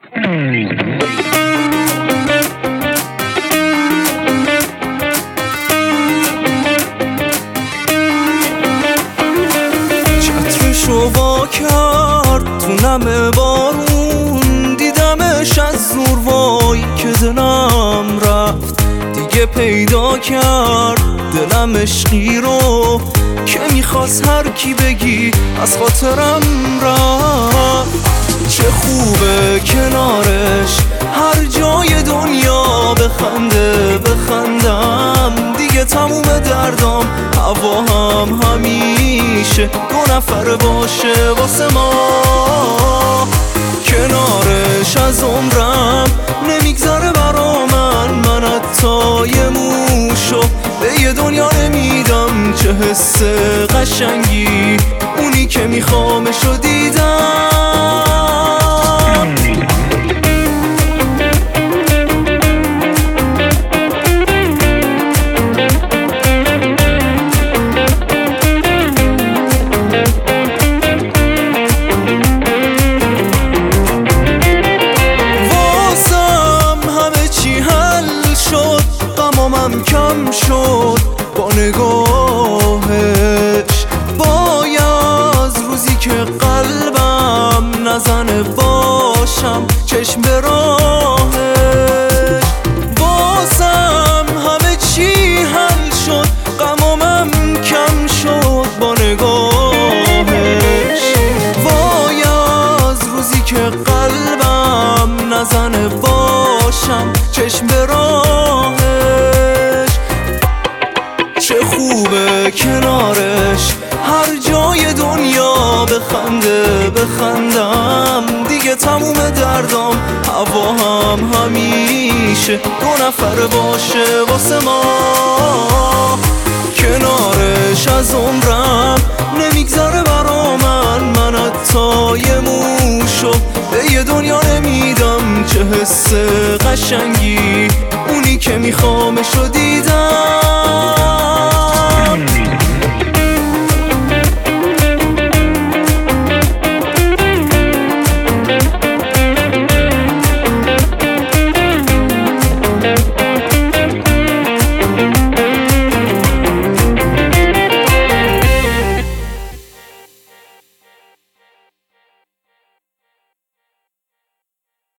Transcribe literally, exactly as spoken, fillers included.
چترشو وا کرد تو نم بارون، دیدمش از زور وای که دلم رفت. دیگه پیدا کرد دلم عشقی رو که میخواست هر کی بگی از خاطرم رفت. چه خوبه کنارش هر جای دنیا بخنده بخندم، دیگه تموم دردام هوا هم همیشه دو نفر باشه واسه ما. کنارش از عمرم نمیگذره برا من، من حتی یه موشو به یه دنیا نمیدم. چه حس قشنگی اونی که میخوامشو دیدم. غمامم کم شد با نگاهش، باید روزی که قلبم نزنه باشم چشم به راهش. بازم همه چی حل شد، غمامم کم شد با نگاهش. باید روزی که قلبم نزنه باشم چشم به راهش. چه خوبه کنارش هر جای دنیا بخنده بخندم، دیگه تموم دردام هوا هم همیشه دو نفر باشه واسه ما. کنارش از عمرم نمیگذره برا من، من حتی یه موشو به یه دنیا نمیدم. چه حس قشنگی اونی که میخوامشو دیدم.